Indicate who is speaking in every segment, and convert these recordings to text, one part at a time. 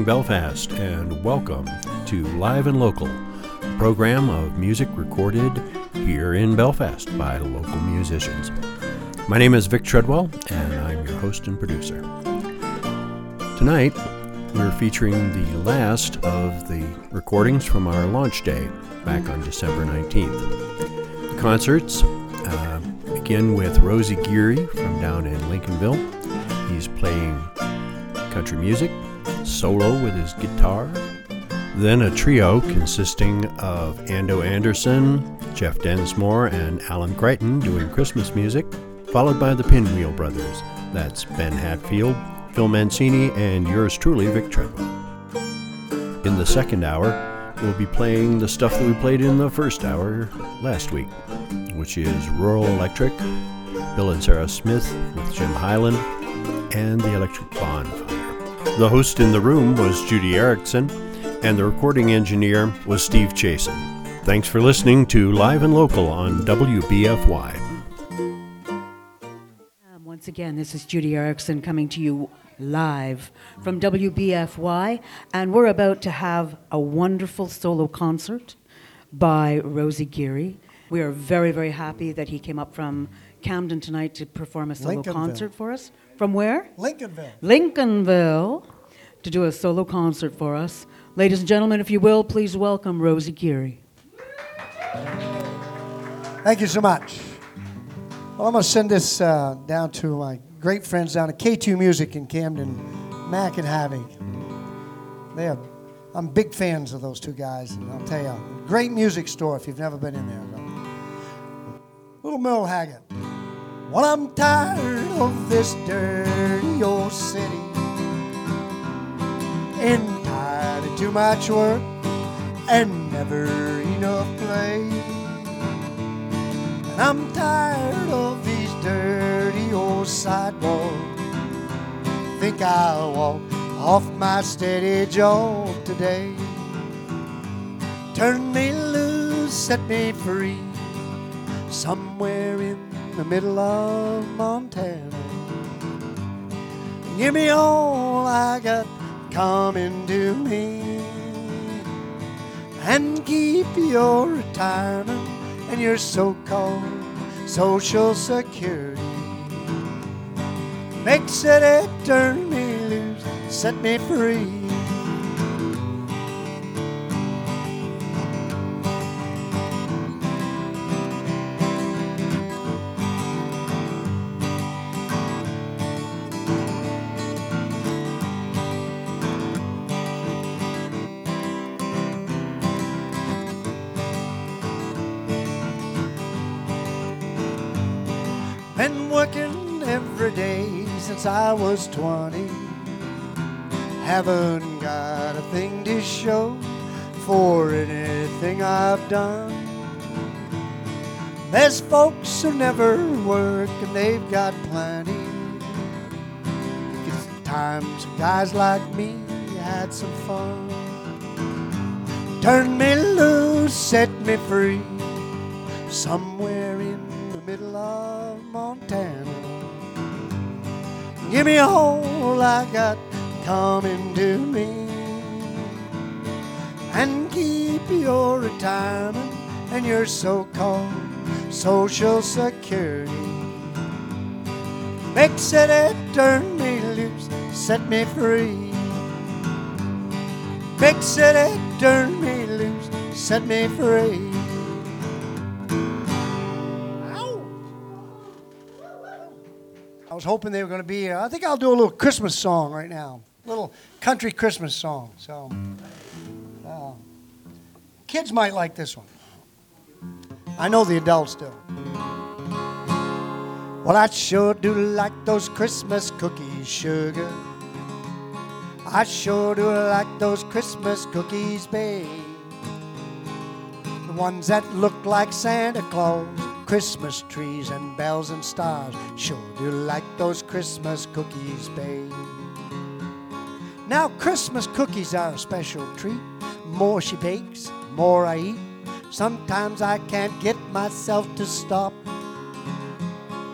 Speaker 1: Belfast, and welcome to Live and Local, a program of music recorded here in Belfast by local musicians. My name is Vic Treadwell, and I'm your host and producer. Tonight, we're featuring the last of the recordings from our launch day back on December 19th. The concerts begin with Rosie Geary from down in Lincolnville. He's playing country music, solo with his guitar. Then a trio consisting of Ando Anderson, Jeff Densmore, and Alan Crichton doing Christmas music, followed by the Pinwheel Brothers. That's Ben Hatfield, Phil Mancini, and yours truly, Vic Treadwell. In the second hour, we'll be playing the stuff that we played in the first hour last week, which is Rural Electric, Bill and Sarah Smith with Jim Hyland, and the Electric Bonfire. The host in the room was Judy Erickson, and the recording engineer was Steve Chasen. Thanks for listening to Live and Local on WBFY.
Speaker 2: Once again, this is Judy Erickson coming to you live from WBFY, and we're about to have a wonderful solo concert by Rosie Geary. We are very, very happy that he came up from Camden tonight to perform a solo concert for us. From where?
Speaker 3: Lincolnville.
Speaker 2: Lincolnville, to do a solo concert for us. Ladies and gentlemen, if you will, please welcome Rosie Geary.
Speaker 3: Thank you so much. Well, I'm going to send this down to my great friends down at K2 Music in Camden, Mac and Havoc. I'm big fans of those two guys, and I'll tell you, great music store if you've never been in there. Little Merle Haggard. Well, I'm tired of this dirty old city, and tired of too much work and never enough play. And I'm tired of these dirty old sidewalks. Think I'll walk off my steady job today. Turn me loose, set me free, somewhere in the middle of Montana. Give me all I got coming to me, and keep your retirement and your so-called Social Security. Make city, turn me loose, set me free. Been working every day since I was 20. Haven't got a thing to show for anything I've done. There's folks who never work and they've got plenty. It's times guys like me had some fun. Turn me loose, set me free, somewhere in the middle of Montana. Give me all I got coming to me, and keep your retirement and your so-called Social Security. Make city, turn me loose, set me free. Big city, turn me loose, set me free. I was hoping they were going to be here. I think I'll do a little Christmas song right now. A little country Christmas song. So, kids might like this one. I know the adults do. Well, I sure do like those Christmas cookies, sugar. I sure do like those Christmas cookies, babe. The ones that look like Santa Claus, Christmas trees and bells and stars. Sure do like those Christmas cookies, babe. Now Christmas cookies are a special treat. More she bakes, more I eat. Sometimes I can't get myself to stop.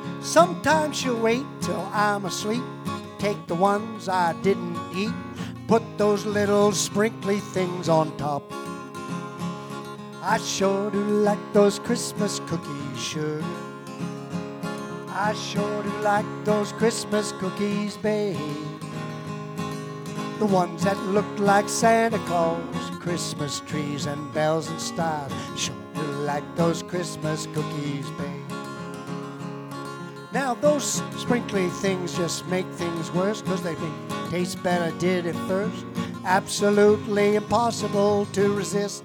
Speaker 3: Sometimes she'll wait till I'm asleep, take the ones I didn't eat, put those little sprinkly things on top. I sure do like those Christmas cookies, sugar. I sure do like those Christmas cookies, babe. The ones that look like Santa Claus, Christmas trees and bells and stars. Sure do like those Christmas cookies, babe. Now those sprinkly things just make things worse, 'cause they think taste better did at first. Absolutely impossible to resist.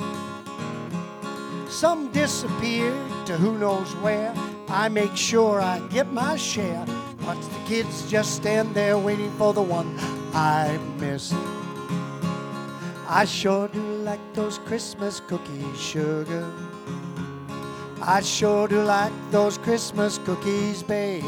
Speaker 3: Some disappeared to who knows where. I make sure I get my share. Watch the kids just stand there waiting for the one I missed. I sure do like those Christmas cookies, sugar. I sure do like those Christmas cookies, babe.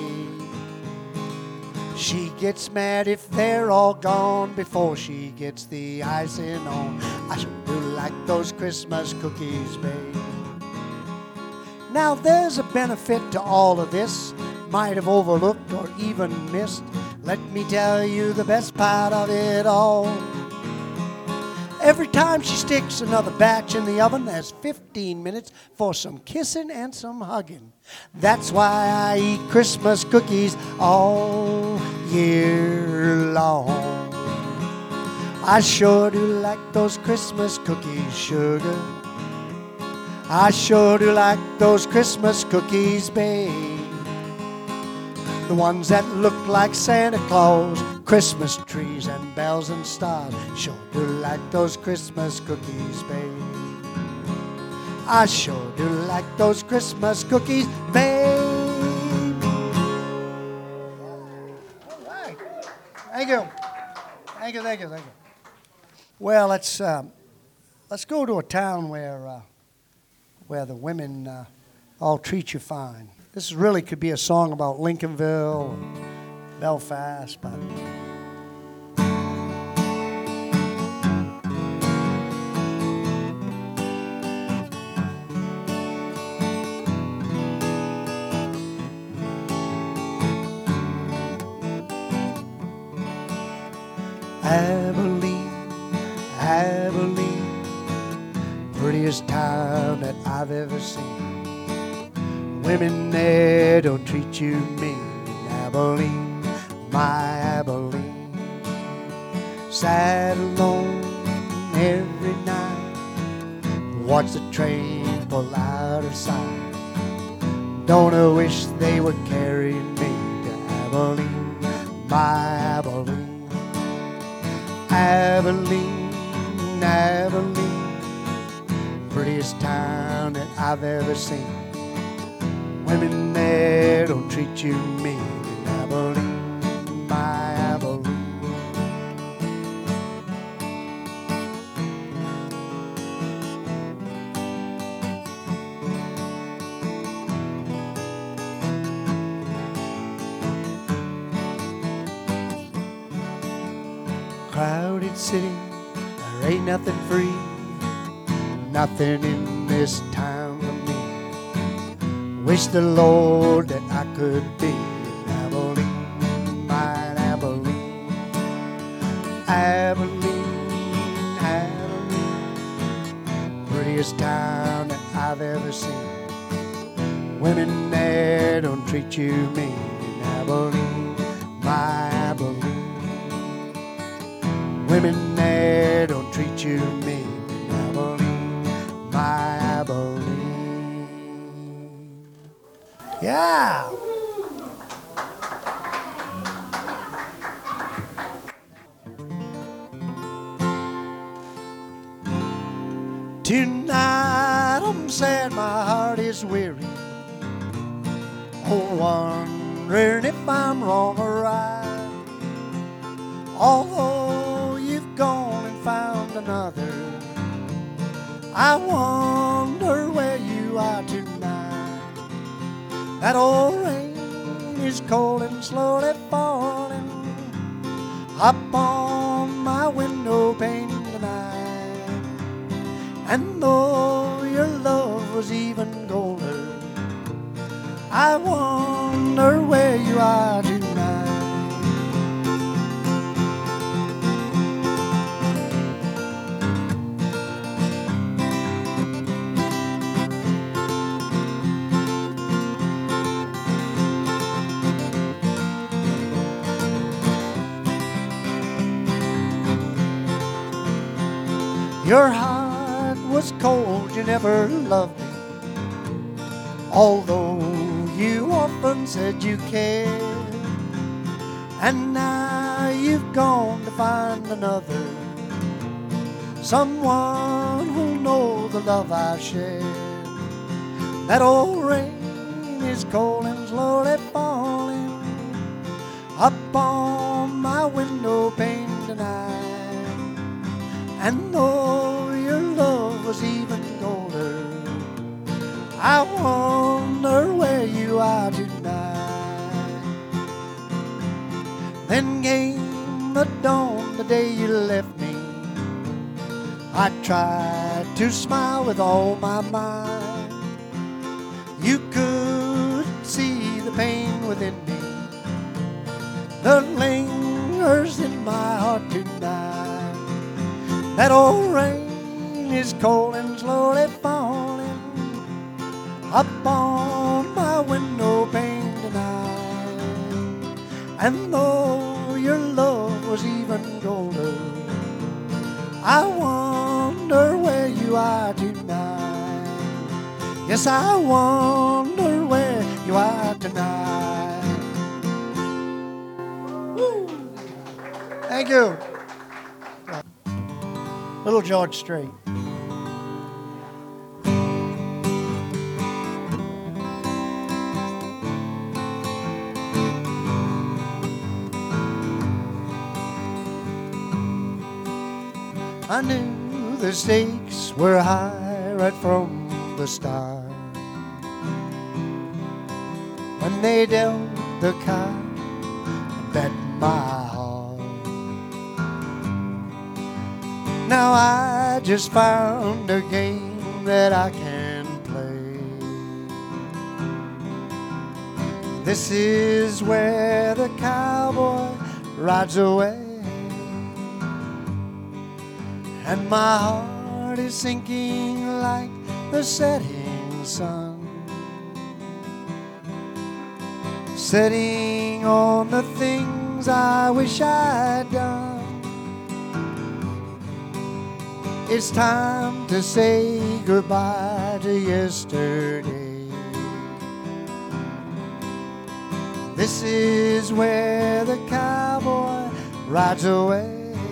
Speaker 3: She gets mad if they're all gone before she gets the icing on. I sure do like those Christmas cookies, babe. Now there's a benefit to all of this, might have overlooked or even missed. Let me tell you the best part of it all. Every time she sticks another batch in the oven, there's 15 minutes for some kissing and some hugging. That's why I eat Christmas cookies all year long. I sure do like those Christmas cookies, sugar. I sure do like those Christmas cookies, babe. The ones that look like Santa Claus, Christmas trees and bells and stars. Sure do like those Christmas cookies, babe. I sure do like those Christmas cookies, babe. All right. Thank you. Thank you, thank you, thank you. Well, let's go to a town where the women all treat you fine. This really could be a song about Lincolnville, Belfast, but Abilene, Abilene, prettiest town that I've ever seen. Women there don't treat you mean. Abilene, my Abilene. Sat alone every night, watch the train pull out of sight. Don't I wish they were carrying me to Abilene, my Abilene. Abilene, Abilene, prettiest town that I've ever seen. Women there don't treat you mean in Abilene, my Abilene. Crowded city, there ain't nothing free, nothing in this town for me. Wish the Lord that I could be in Abilene, my Abilene. Abilene, Abilene, prettiest town that I've ever seen. Women there don't treat you mean in Abilene, my Abilene. Women there don't treat you mean in Abilene, my Abilene. Yeah. Tonight I'm sad, my heart is weary, oh, wondering if I'm wrong or right. Although you've gone and found another, I wonder where you are tonight. That old rain is cold and slowly falling up on my window pane tonight. And though your love was even colder, I wonder where you are tonight. Your heart was cold, you never loved me, although you often said you cared. And now you've gone to find another, someone who'll know the love I've shared. That old rain is cold and slowly falling up on my window pane tonight. And though your love was even colder, I wonder where you are tonight. Then came the dawn, the day you left me. I tried to smile with all my might. You could see the pain within me that lingers in my heart tonight. That old rain is cold and slowly falling up on my window pane tonight. And though your love was even colder, I wonder where you are tonight. Yes, I wonder where you are tonight. Woo. Thank you. Little George Strait. I knew the stakes were high right from the start. When they dealt the card, I bet my heart. Now I just found a game that I can play. This is where the cowboy rides away. And my heart is sinking like the setting sun, setting on the things I wish I'd done. It's time to say goodbye to yesterday. This is where the cowboy rides away.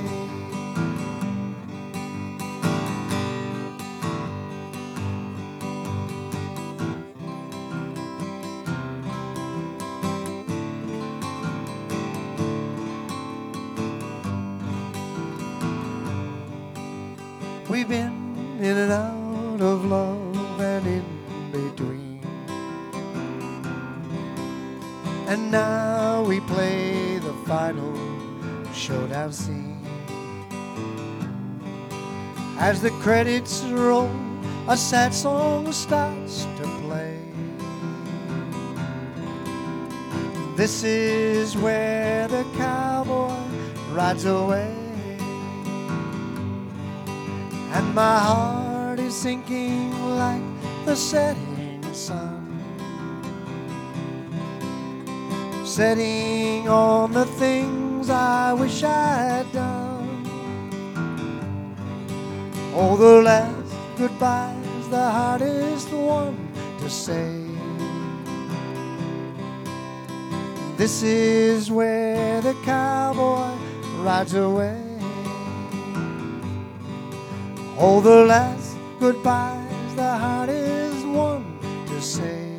Speaker 3: We've been in and out of love and in between, and now we play the final showdown scene. As the credits roll, a sad song starts to play. This is where the cowboy rides away. And my heart is sinking like the setting sun, setting on the things I wish I'd done. Oh, the last goodbye's the hardest one to say. This is where the cowboy rides away. Oh, the last goodbye's the hardest one to say.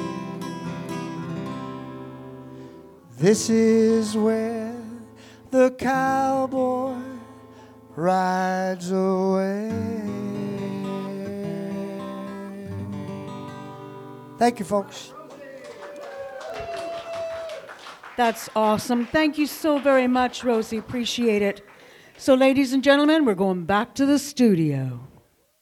Speaker 3: This is where the cowboy rides away. Thank you, folks.
Speaker 2: That's awesome. Thank you so very much, Rosie. Appreciate it. So, ladies and gentlemen, we're going back to the studio.